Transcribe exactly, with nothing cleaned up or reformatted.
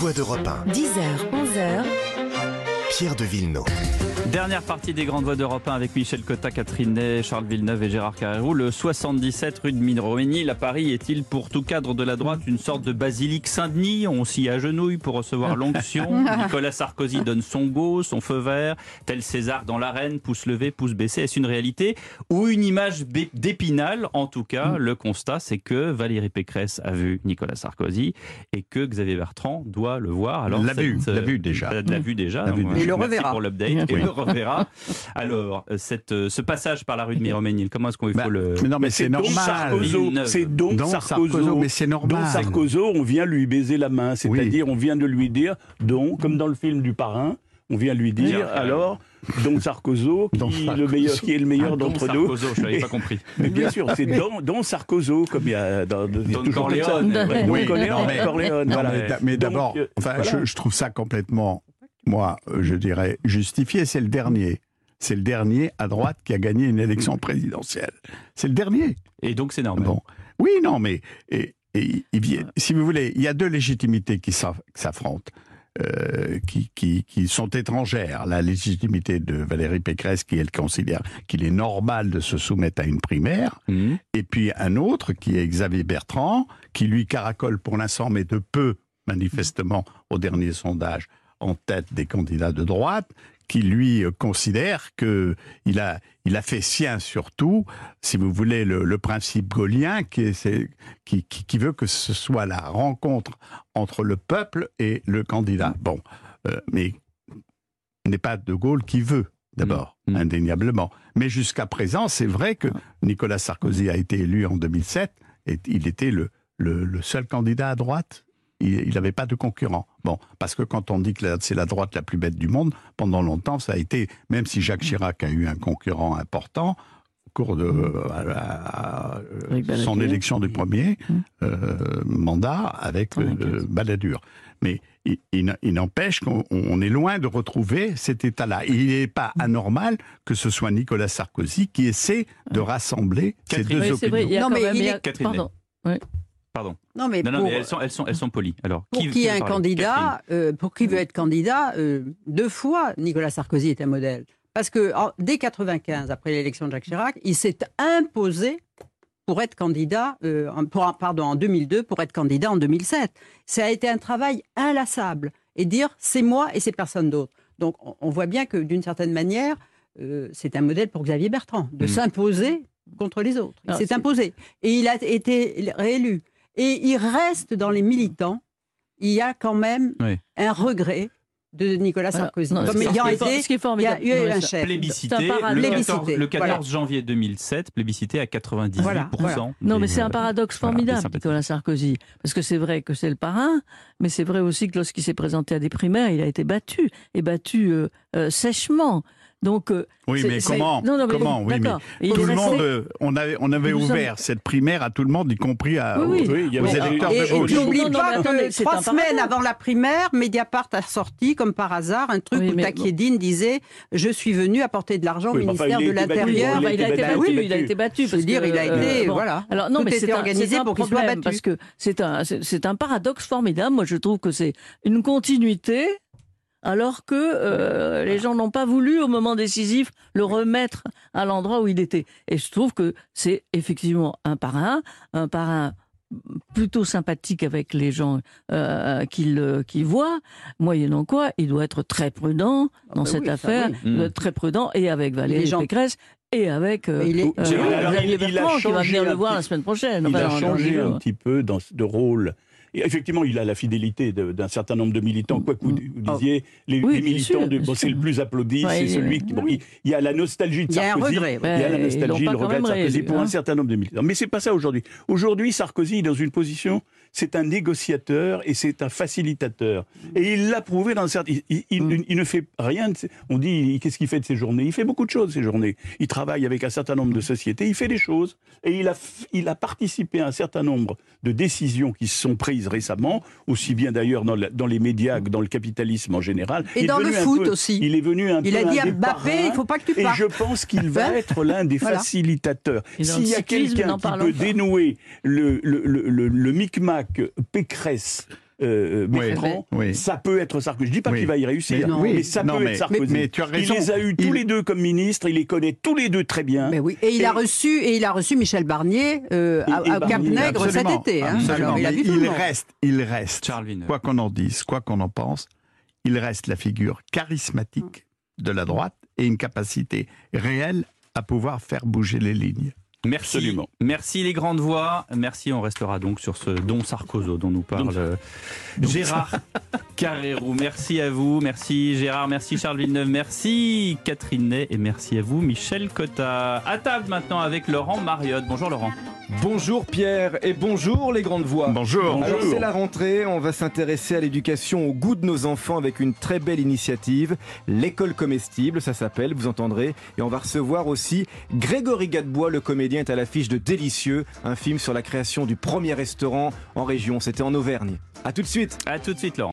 voix d'Europe un. dix heures, onze heures. Pierre de Villeneuve. Dernière partie des Grandes Voix d'Europe un avec Michel Cotta, Catherine Ney, Charles Villeneuve et Gérard Carrérou. Le soixante-dix-sept rue de Miromesnil à Paris est-il pour tout cadre de la droite une sorte de basilique Saint-Denis? On s'y agenouille pour recevoir l'onction. Nicolas Sarkozy donne son go, son feu vert, tel César dans l'arène, pouce levé, pouce baissé. Est-ce une réalité ou une image d'Épinal? En tout cas, le constat, c'est que Valérie Pécresse a vu Nicolas Sarkozy et que Xavier Bertrand doit le voir. Alors, l'a vu, l'a vu déjà. L'a vu déjà. L'a vu déjà. Et le reverra. Pour l'update. Et le reverra. Alors, cette, ce passage par la rue de Miromesnil, comment est-ce qu'on il faut bah, le... Non, mais c'est normal. C'est donc Sarkozy. Mais c'est normal. Donc Sarkozy, on vient lui baiser la main. C'est-à-dire, oui. on vient de lui dire, donc, comme dans le film du Parrain, on vient lui dire, oui, alors, Don Sarkozy, qui, Sarkozy. Le meilleur, qui est le meilleur ah, d'entre nous. Je n'avais pas compris. Mais bien sûr, c'est Don, Don Sarkozy, comme il y a dans, Don Corleone. Ouais, oui, Don Corleone. Non, mais, Corleone, non, voilà. mais, mais d'abord, donc, enfin, voilà. je, je trouve ça complètement, moi, je dirais, justifié. C'est le dernier. C'est le dernier à droite qui a gagné une élection présidentielle. C'est le dernier. Et donc c'est normal. Bon. Oui, non, mais et, et, et, si vous voulez, il y a deux légitimités qui s'affrontent, euh, qui, qui, qui sont étrangères. La légitimité de Valérie Pécresse, qui elle considère qu'il est normal de se soumettre à une primaire, mmh. et puis un autre qui est Xavier Bertrand, qui lui caracole pour l'instant, mais de peu, manifestement, au dernier sondage, en tête des candidats de droite, qui lui considère qu'il a, il a fait sien surtout, si vous voulez, le, le principe gaulien qui, est, qui, qui, qui veut que ce soit la rencontre entre le peuple et le candidat. Bon, euh, mais n'est pas De Gaulle qui veut, d'abord, mmh. indéniablement. Mais jusqu'à présent, c'est vrai que Nicolas Sarkozy a été élu en deux mille sept et il était le, le, le seul candidat à droite. Il n'avait pas de concurrent. Bon, parce que quand on dit que c'est la droite la plus bête du monde, pendant longtemps, ça a été, même si Jacques Chirac a eu un concurrent important, au cours de à, à, son élection du premier euh, mandat avec euh, Balladur. Mais il, il, il n'empêche qu'on est loin de retrouver cet état-là. Il n'est pas anormal que ce soit Nicolas Sarkozy qui essaie de rassembler Catherine, ces deux oui, opinions. Vrai, il y a non, mais mais il est... Catherine. Pardon. Oui. Pardon. Non, mais, non, non, pour, mais elles, sont, elles, sont, elles sont polies. Alors, pour qui, qui qui est un candidat, euh, pour qui veut être candidat, euh, deux fois Nicolas Sarkozy est un modèle. Parce que en, dès quatre-vingt-quinze, après l'élection de Jacques Chirac, il s'est imposé pour être candidat, euh, pour, pardon, en deux mille deux, pour être candidat en deux mille sept. Ça a été un travail inlassable. Et dire, c'est moi et c'est personne d'autre. Donc, on, on voit bien que, d'une certaine manière, euh, c'est un modèle pour Xavier Bertrand, de mmh. s'imposer contre les autres. Il s'est imposé. Et il a été réélu. Et il reste dans les militants, il y a quand même oui. un regret de Nicolas Sarkozy. Alors, non, Comme ayant été, ce qui est formidable, il y a eu un chef. Plébiscité, le quatorze, le quatorze voilà. janvier deux mille sept, plébiscité à quatre-vingt-dix-huit pour cent. Voilà, voilà. Des, non, mais c'est un paradoxe formidable, voilà, Nicolas Sarkozy. Parce que c'est vrai que c'est le parrain, mais c'est vrai aussi que lorsqu'il s'est présenté à des primaires, il a été battu, et battu euh, euh, sèchement. Donc, euh, oui, mais comment, non, non, mais comment oui, mais tout le monde, euh, on avait, on avait ouvert cette primaire à tout le monde, y compris à, oui, aux, oui, aux électeurs et, de gauche. Et n'oublie pas que trois semaines avant la primaire, Mediapart a sorti, comme par hasard, un truc oui, où Takiedine disait « Je suis venu apporter de l'argent oui, au ministère de l'Intérieur ». Il a été battu, il a été battu. Je veux dire, il a été, voilà. Alors non, mais c'est organisé pour qu'il soit battu. Parce que c'est un, c'est un paradoxe formidable. Moi, je trouve que c'est une continuité. Alors que euh, les gens n'ont pas voulu, au moment décisif, le remettre à l'endroit où il était. Et je trouve que c'est effectivement un parrain, un parrain plutôt sympathique avec les gens euh, qu'il qu'il voit, moyennant quoi, il doit être très prudent dans ah cette oui, affaire, oui. il doit être très prudent, et avec Valérie gens... Pécresse, et avec euh, il est... euh, Xavier Bertrand, qui va venir le voir la semaine prochaine. Il enfin, a changé un petit peu dans, de rôle. Et effectivement, il a la fidélité d'un certain nombre de militants. Quoi que vous, vous disiez, les, oui, les militants, sûr, de, bon, c'est le plus applaudi, ouais, c'est celui qui... Bon, il, il y a la nostalgie de Sarkozy. Il y a, regret, ouais, il y a la nostalgie, le regret de Sarkozy réélu, pour hein. un certain nombre de militants. Mais c'est pas ça aujourd'hui. Aujourd'hui, Sarkozy est dans une position... C'est un négociateur et c'est un facilitateur. Et il l'a prouvé dans certains... Il, il, il, mm. il ne fait rien de... On dit, qu'est-ce qu'il fait de ses journées? Il fait beaucoup de choses, ces journées. Il travaille avec un certain nombre de sociétés, il fait des choses. Et il a, il a participé à un certain nombre de décisions qui se sont prises récemment, aussi bien d'ailleurs dans, la, dans les médias que dans le capitalisme en général. Et il dans le foot peu, aussi. Il est venu un il peu a dit à Mbappé, il ne faut pas que tu partes. Et je pense qu'il va être l'un des voilà. facilitateurs. S'il y a quelqu'un qui peut pas. dénouer le, le, le, le, le micmac Pécresse, euh, Bertrand, oui, oui. ça peut être Sarkozy. Je dis pas oui. qu'il va y réussir, mais, oui. mais ça non, peut mais, être Sarkozy. Mais, mais tu as raison. Il les a eu tous il... les deux comme ministres, il les connaît tous les deux très bien. Mais oui. Et il et... a reçu et il a reçu Michel Barnier euh, et, à, à Cap-Nègre cet été. Hein. Alors, il, a vu il reste, il reste. Quoi qu'on en dise, quoi qu'on en pense, il reste la figure charismatique de la droite et une capacité réelle à pouvoir faire bouger les lignes. Merci. Absolument. Merci les grandes voix. Merci, on restera donc sur ce don Sarkozy dont nous parle donc, Gérard Carrérou. Merci à vous, merci Gérard, merci Charles Villeneuve, merci Catherine Ney et merci à vous Michel Cotta. À table maintenant avec Laurent Mariotte. Bonjour Laurent. Bonjour Pierre et bonjour les grandes voix. Bonjour. Alors c'est la rentrée, on va s'intéresser à l'éducation au goût de nos enfants avec une très belle initiative, l'école comestible, ça s'appelle, vous entendrez. Et on va recevoir aussi Grégory Gadebois, le comédien est à l'affiche de Délicieux, un film sur la création du premier restaurant en région, c'était en Auvergne. A tout de suite. À tout de suite Laurent.